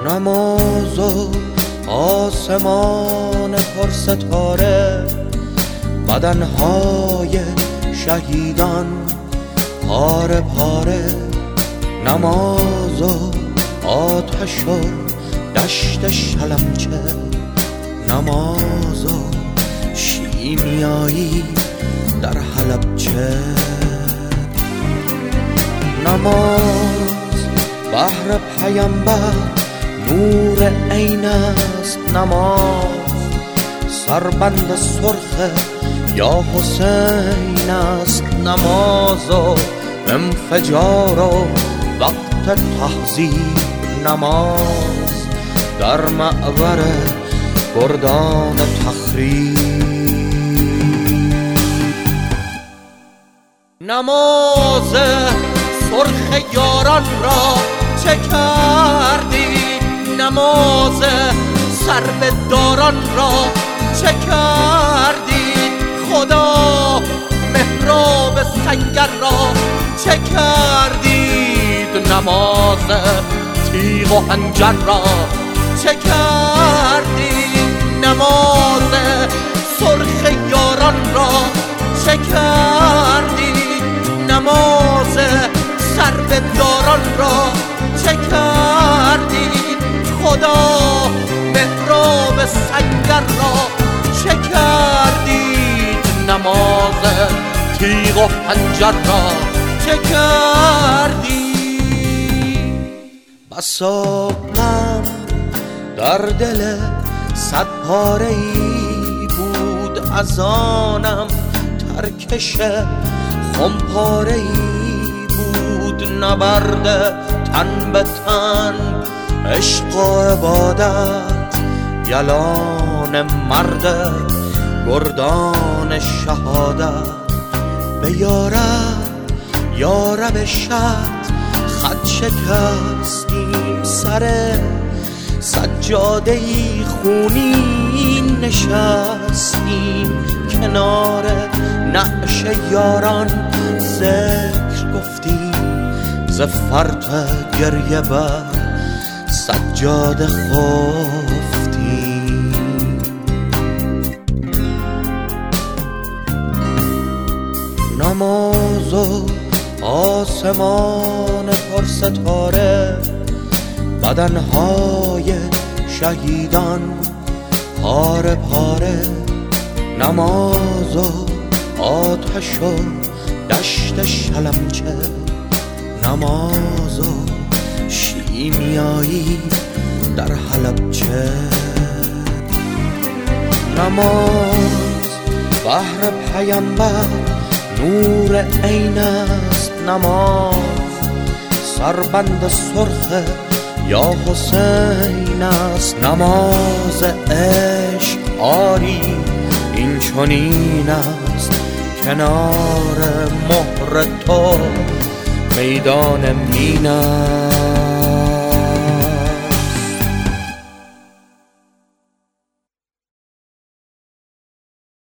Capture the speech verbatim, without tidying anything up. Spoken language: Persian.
نماز و آسمان پر ستاره، بدنهای شهیدان پاره پاره، نماز و آتش و دشت شلمچه، نماز و شیمیایی در حلبچه. نماز بحر پیامبر نور عین است، نماز سربند سرخ یا حسین است، نماز و انفجار و وقت تهذیب، نماز در معبر گردان تخریب. نماز سرخ یاران را چه کردی؟ نماز سربداران را چه کردی؟ خدا محراب سنگر را چه کردید؟ نماز تیغ و حنجر را چه کردید؟ نماز سرخ یاران را چه کردید؟ نماز سربداران را چه کردید؟ خدا محراب سنگر را چه کردید؟ نماز تیغ و حنجر را چه کردید؟ بسا غم در دل صد پاره ای بود، از آنم ترکش خمپاره ای بود، نبرد تن به تن عشق و عبادت، یلان مرد گردان شهادت. به یارب یارب شد خط شکستیم، سر سجادهی خونین نشستیم، کنار نعش یاران ذکر گفتیم، ز فرط گریه بر سجاده خفتیم. نماز و آسمان پر ستاره، بدنهای شهیدان پاره پاره، نماز و آتش و دشت شلمچه، نماز و شیمیایی در حلبچه. نماز بحر پیامبر نور عین است، نماز سربند سرخ یا حسین است، نماز عشق آری این چنین است، کنار مهر تو میدان مین است.